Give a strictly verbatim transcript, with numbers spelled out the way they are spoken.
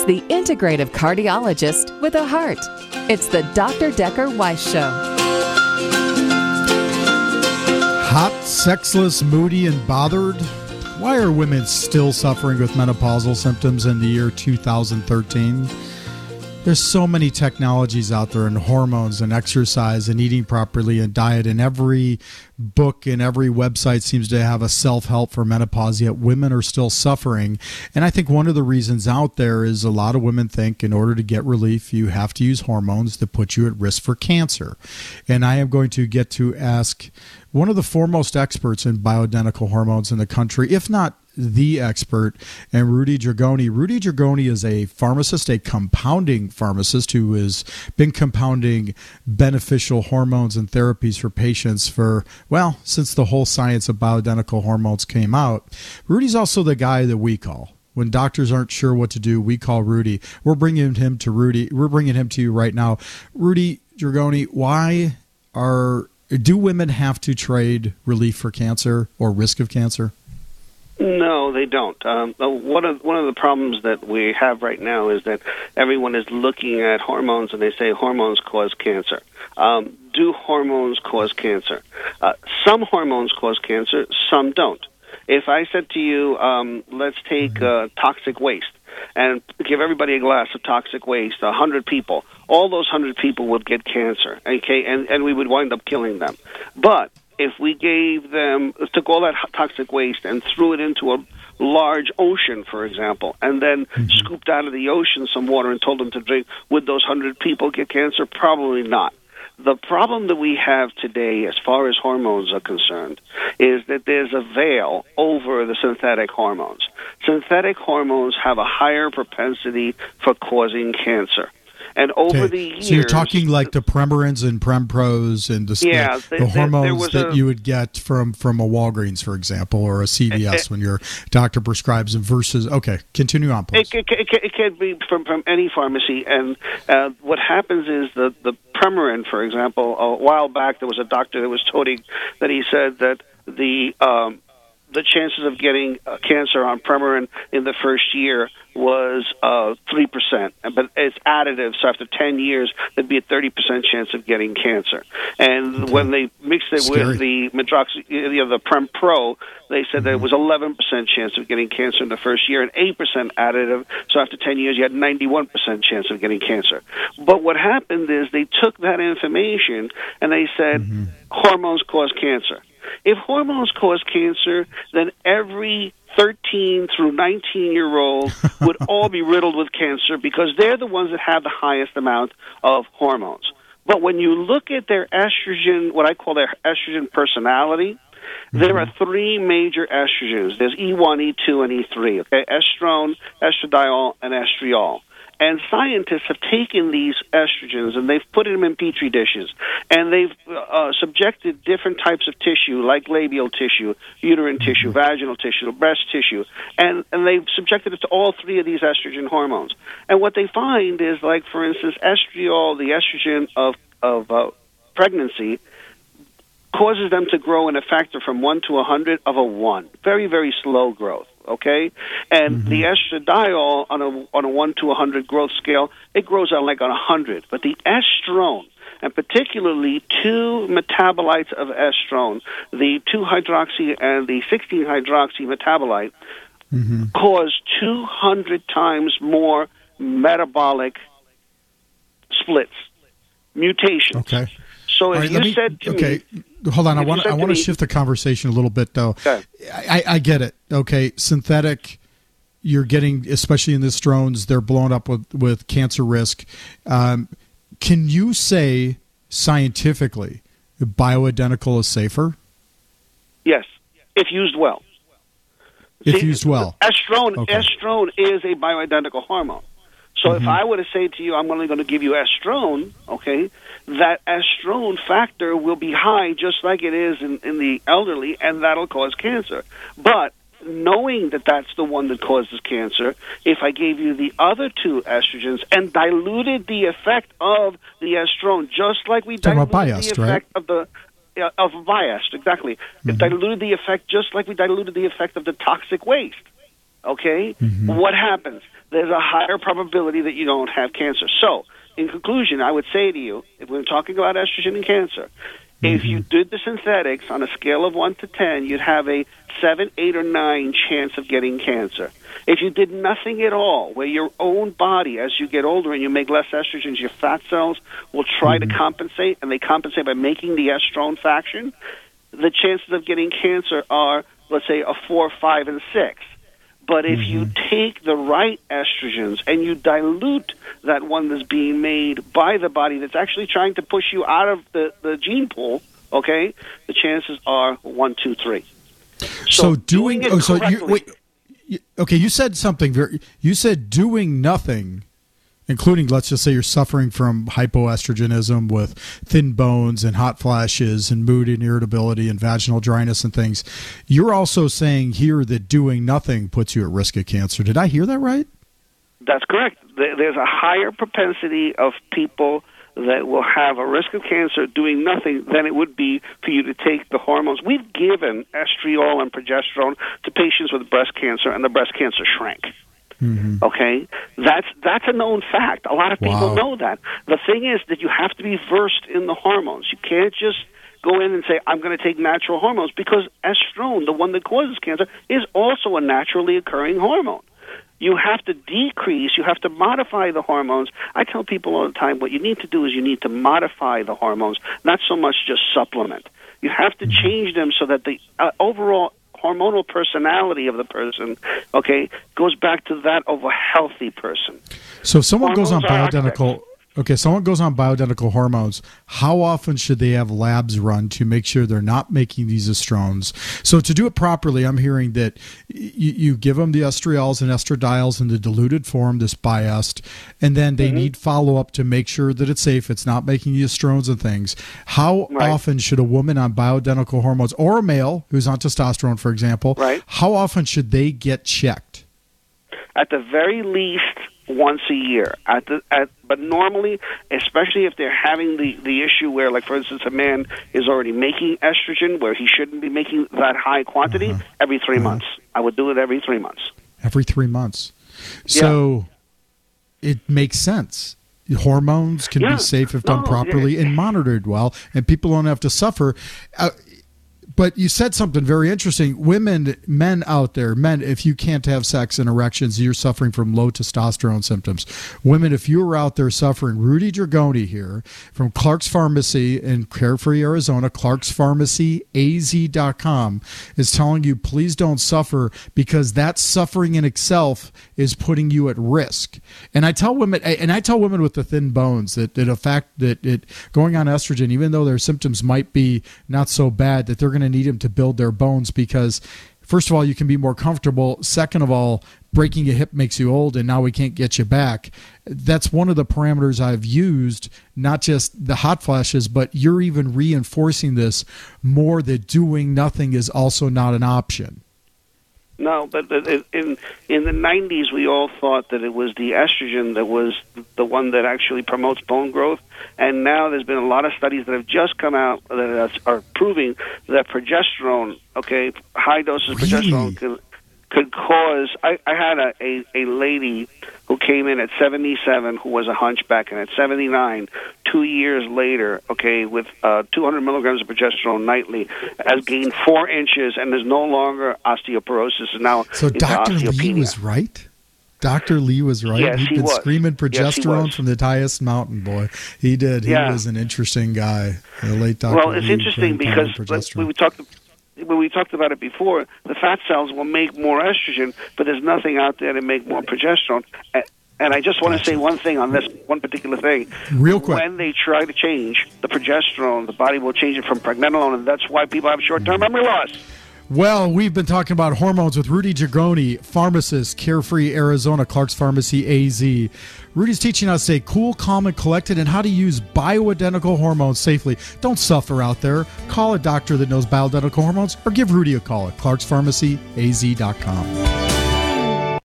He's the integrative cardiologist with a heart. It's the Doctor Decker Weiss Show. Hot, sexless, moody, and bothered? Why are women still suffering with menopausal symptoms in the year two thousand thirteen? There's so many technologies out there, and hormones and exercise and eating properly and diet, and every book and every website seems to have a self-help for menopause, yet women are still suffering. And I think one of the reasons out there is a lot of women think in order to get relief, you have to use hormones that put you at risk for cancer. And I am going to get to ask one of the foremost experts in bioidentical hormones in the country, if not the expert, and Rudy Dragoni. Rudy Dragoni is a pharmacist, a compounding pharmacist who has been compounding beneficial hormones and therapies for patients for, well, since the whole science of bioidentical hormones came out. Rudy's also the guy that we call. When doctors aren't sure what to do, we call Rudy. We're bringing him to Rudy. We're bringing him to you right now. Rudy Dragoni, why are do women have to trade relief for cancer or risk of cancer? No, they don't. Um, one of one of the problems that we have right now is that everyone is looking at hormones and they say hormones cause cancer. Um, do hormones cause cancer? Uh, some hormones cause cancer, some don't. If I said to you, um, let's take uh, toxic waste and give everybody a glass of toxic waste, a hundred people, all those hundred people would get cancer, okay, and, and we would wind up killing them. But if we gave them, took all that toxic waste and threw it into a large ocean, for example, and then mm-hmm. scooped out of the ocean some water and told them to drink, would those hundred people get cancer? Probably not. The problem that we have today as far as hormones are concerned is that there's a veil over the synthetic hormones. Synthetic hormones have a higher propensity for causing cancer. And over okay. the years... So you're talking like the Premarins and Prempros and the, yeah, the, the there, hormones there that a, you would get from, from a Walgreens, for example, or a C V S it, when your doctor prescribes them versus... Okay, continue on, please. It, it, it, it can be from, from any pharmacy. And uh, what happens is the, the Premarin, for example, a while back there was a doctor that was toting that he said that the... Um, the chances of getting uh, cancer on Premarin in the first year was uh, three percent. But it's additive, so after ten years, there'd be a thirty percent chance of getting cancer. And okay. when they mixed it Scary. with the medroxy, you know, the Prem Pro, they said mm-hmm. that it was eleven percent chance of getting cancer in the first year and eight percent additive, so after ten years, you had ninety-one percent chance of getting cancer. But what happened is they took that information and they said, mm-hmm. hormones cause cancer. If hormones cause cancer, then every thirteen through nineteen-year-old would all be riddled with cancer because they're the ones that have the highest amount of hormones. But when you look at their estrogen, what I call their estrogen personality, mm-hmm. there are three major estrogens. There's E one, E two, and E three, okay? Estrone, estradiol, and estriol. And scientists have taken these estrogens and they've put them in petri dishes, and they've uh, subjected different types of tissue, like labial tissue, uterine tissue, vaginal tissue, breast tissue, and, and they've subjected it to all three of these estrogen hormones. And what they find is, like, for instance, estriol, the estrogen of, of uh, pregnancy, causes them to grow in a factor from one to one hundred of a one. Very, very slow growth. Okay, and mm-hmm. the estradiol on a on a one to one hundred growth scale, it grows on like on one hundred. But the estrone, and particularly two metabolites of estrone, the two hydroxy and the sixteen hydroxy metabolite, mm-hmm. cause two hundred times more metabolic splits, mutations. Okay. So if right, you me, said to okay. me... Hold on, I want I want to shift the conversation a little bit, though. Okay. I, I get it. Okay, synthetic, you're getting, especially in the estrones, they're blown up with, with cancer risk. Um, can you say scientifically bioidentical is safer? Yes, if used well. If See, used well. Estrone, okay. estrone is a bioidentical hormone. So mm-hmm. if I were to say to you, I'm only going to give you estrone, okay, that estrone factor will be high just like it is in, in the elderly, and that'll cause cancer. But knowing that that's the one that causes cancer, if I gave you the other two estrogens and diluted the effect of the estrone, just like we diluted biased, the effect right? of the uh, of biased, exactly. Mm-hmm. It diluted the effect just like we diluted the effect of the toxic waste. okay, mm-hmm. what happens? There's a higher probability that you don't have cancer. So, in conclusion, I would say to you, if we're talking about estrogen and cancer, mm-hmm. if you did the synthetics on a scale of one to ten, you'd have a seven, eight, or nine chance of getting cancer. If you did nothing at all, where your own body, as you get older and you make less estrogens, your fat cells will try mm-hmm. to compensate, and they compensate by making the estrone fraction, the chances of getting cancer are, let's say, a four, five, and six. But if mm-hmm. you take the right estrogens and you dilute that one that's being made by the body that's actually trying to push you out of the, the gene pool, okay, the chances are one, two, three. So, so doing, doing it oh, so you, wait, you, okay, you said something very, you said doing nothing, including, let's just say you're suffering from hypoestrogenism with thin bones and hot flashes and mood and irritability and vaginal dryness and things. You're also saying here that doing nothing puts you at risk of cancer. Did I hear that right? That's correct. There's a higher propensity of people that will have a risk of cancer doing nothing than it would be for you to take the hormones. We've given estriol and progesterone to patients with breast cancer, and the breast cancer shrank. Mm-hmm. Okay, that's that's a known fact. A lot of people wow. know that. The thing is that you have to be versed in the hormones. You can't just go in and say, I'm going to take natural hormones, because estrone, the one that causes cancer, is also a naturally occurring hormone. You have to decrease, you have to modify the hormones. I tell people all the time, what you need to do is you need to modify the hormones, not so much just supplement. You have to change them so that the uh, overall hormonal personality of the person, okay, goes back to that of a healthy person. So if someone hormones goes on bioidentical... Okay, someone goes on bioidentical hormones. How often should they have labs run to make sure they're not making these estrones? So to do it properly, I'm hearing that you, you give them the estriols and estradiol in the diluted form, this Biest, and then they mm-hmm. need follow-up to make sure that it's safe, it's not making the estrones and things. How right. often should a woman on bioidentical hormones, or a male who's on testosterone, for example, right. how often should they get checked? At the very least, once a year. At the, at, but normally, especially if they're having the, the issue where, like, for instance, a man is already making estrogen where he shouldn't be making that high quantity, uh-huh. every three uh-huh. months. I would do it every three months. Every three months. So yeah. it makes sense. Hormones can yeah. be safe if done no, properly yeah. and monitored well, and people don't have to suffer. Uh, But you said something very interesting. Women, men out there, men, if you can't have sex and erections, you're suffering from low testosterone symptoms. Women, if you were out there suffering, Rudy Dragoni here from Clark's Pharmacy in Carefree, Arizona, clarks pharmacy a z dot com is telling you, please don't suffer, because that suffering in itself is putting you at risk. And I tell women, and I tell women with the thin bones that, that a fact that it going on estrogen, even though their symptoms might be not so bad, that they're going to need them to build their bones, because first of all, you can be more comfortable. Second of all, breaking a hip makes you old, and now we can't get you back. That's one of the parameters I've used, not just the hot flashes, but you're even reinforcing this more, that doing nothing is also not an option. No, but in in the nineties, we all thought that it was the estrogen that was the one that actually promotes bone growth, and now there's been a lot of studies that have just come out that are proving that progesterone, okay, high doses of really? progesterone could, could cause... I, I had a, a, a lady who came in at seventy-seven who was a hunchback, and at seventy-nine, two years later, okay, with uh, two hundred milligrams of progesterone nightly, has gained four inches and is no longer osteoporosis. And now so Doctor Lee was right? Doctor Lee was right? Yes, He'd he been was. screaming progesterone yes, from the highest mountain, boy. He did. He yeah. was an interesting guy, the late Doctor Well, it's Lee interesting because when we talked when we talked about it before, the fat cells will make more estrogen, but there's nothing out there to make more progesterone. And I just want to say one thing on this one particular thing. Real quick. When they try to change the progesterone, the body will change it from pregnenolone, and that's why people have short-term memory loss. Well, we've been talking about hormones with Rudy Dragoni, pharmacist, Carefree, Arizona, Clark's Pharmacy, A Z. Rudy's teaching us to stay cool, calm, and collected, and how to use bioidentical hormones safely. Don't suffer out there. Call a doctor that knows bioidentical hormones, or give Rudy a call at clarks pharmacy a z dot com.